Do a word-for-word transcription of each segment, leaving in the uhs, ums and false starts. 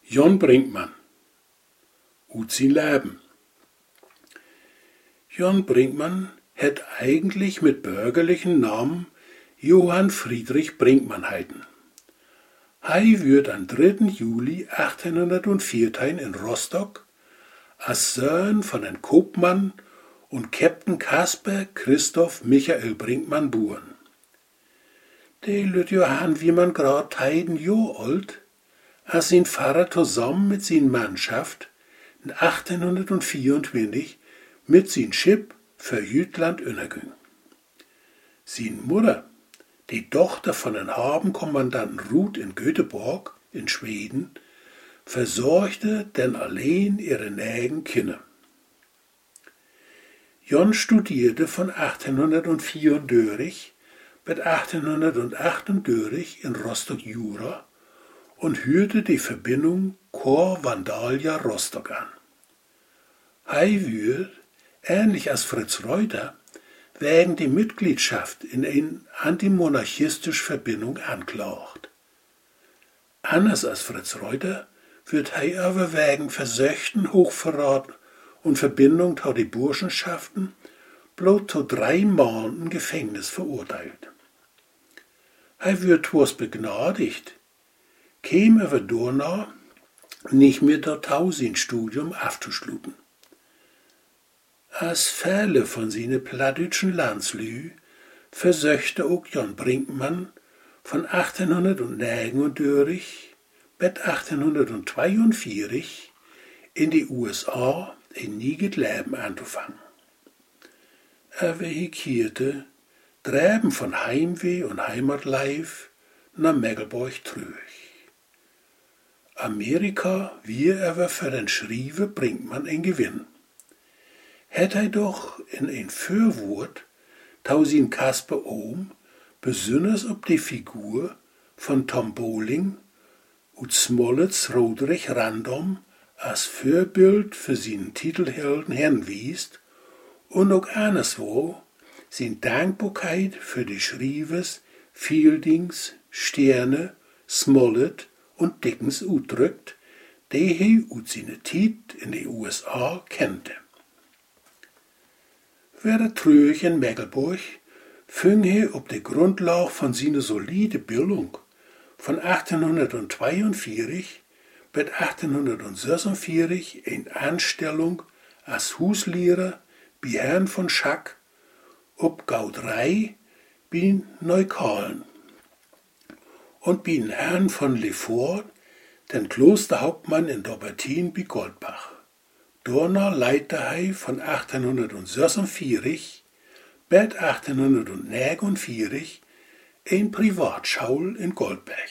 Jon Brinkmann, ut sin Leben. Jon Brinkmann hätt eigentlich mit bürgerlichen Namen Johann Friedrich Brinkmann heiten. Hei würd am dritten Juli achtzehnhundertvierzehn in Rostock als Sohn von einem Kopmann und Captain Kasper Christoph Michael Brinkmann boren. De lüt Johann wie man grad heiden Jo alt, als sein Pfarrer zusammen mit sin Mannschaft in achtzehnhundertvierundzwanzig mit sin Schiff für Jütland unterging. Sin Mutter, die Tochter von einem Habenkommandanten Ruth in Göteborg in Schweden, versorgte denn allein ihre nägen Kinder. Jon studierte von achtzehnhundertvierundvierzig bis achtzehnhundertachtundvierzig in Rostock Jura und hörte die Verbindung Corps Vandalia Rostock an. Hei wird, ähnlich als Fritz Reuter, wegen die Mitgliedschaft in eine antimonarchistische Verbindung anklagt. Anders als Fritz Reuter wird hei aber wegen Versöchten, Hochverrat und Verbindung zu die Burschenschaften bloß zu drei Monaten Gefängnis verurteilt. Hei wird zwar begnadigt, käme aber danach nicht mehr dazu sein Studium aufzuschluten. Als viele von seinen plattdütschen Landslü versöchte auch Jon Brinkmann von achtzehnhundertneunundvierzig bis achtzehnhundertzweiundvierzig in die U S A ein neues Leben anzufangen. Er vehikierte Treiben von Heimweh und Heimatleif nach Mecklenburg trüg. Amerika wir aber für den Schrieve Brinkmann ein Gewinn. Hätte er doch in ein Fürwort tausin Kasper Ohm besonders ob die Figur von Tom Bowling und Smollets Roderich Random als Vorbild für seinen Titelhelden hinwiest und auch anderswo sin Dankbarkeit für die Schrievers Fieldings, Sterne, Smollett und Dickens udrückt, die he ut seine Tit in die U S A kennte. Wer trüg in Mecklenburg fing he ob die Grundlage von seiner solide Bildung von achtzehnhundertzweiundvierzig bis achtzehnhundertsechsundvierzig in Anstellung als Huslehrer bei Herrn von Schack ob Gaudrei bei Neukalen und bei Herrn von Lefort, den Klosterhauptmann in Dobbertin bei Goldbach. Dorna leitete er von achtzehnhundertsechsundvierzig bis achtzehnhundertneunundvierzig ein Privatschaul in Goldberg.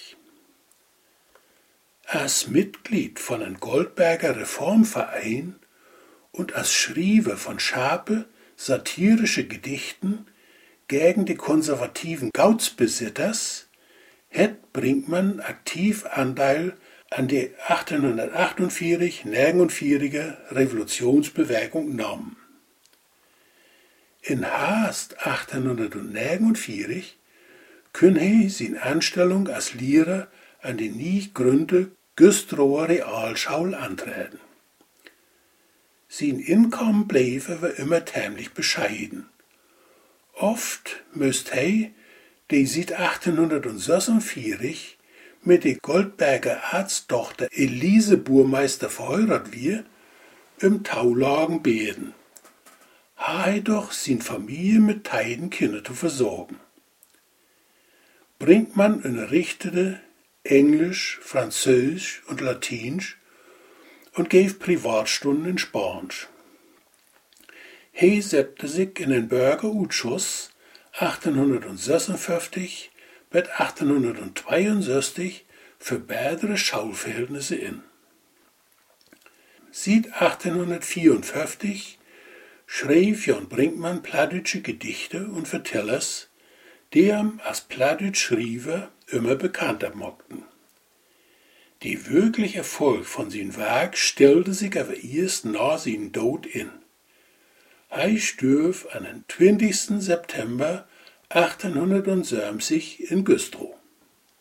Als Mitglied von einem Goldberger Reformverein und als Schreiber von scharfe, satirische Gedichten gegen die konservativen Gautsbesitters hätt Brinkmann aktiv Anteil an die achtzehnhundertachtundvierzig-neunundvierziger Revolutionsbewegung nahm. In Haast achtzehnhundertneunundvierzig künn he sin Anstellung als Lehrer an die nie gründe Güstrower Realschule antreten. Sein Inkommen blieb aber immer tämlich bescheiden. Oft müsst he, die seit achtzehnhundertsechsundvierzig mit der Goldberger Arzttochter Elise Burmeister verheiratet wir, im Taulagen beten. Ha doch sin Familie mit teiden Kinder zu versorgen. Brinkmann unterrichtete Englisch, Französisch und Latinisch und gab Privatstunden in Spanisch. He setzte sich in den Bürgerausschuss achtzehnhundertsechsundfünfzig bis achtzehnhundertzweiundsechzig für bessere Schulverhältnisse in. Seit achtzehnhundertvierundfünfzig schrieb Jon Brinkmann plattdütsche Gedichte und Vertellers, die ihm als Plattdütsch-Schriever immer bekannter mochten. Die wirkliche Erfolg von seinem Werk stellte sich aber erst nach seinem Tod in. Er starb am zwanzigsten September achtzehnhundertsiebzig in Güstrow.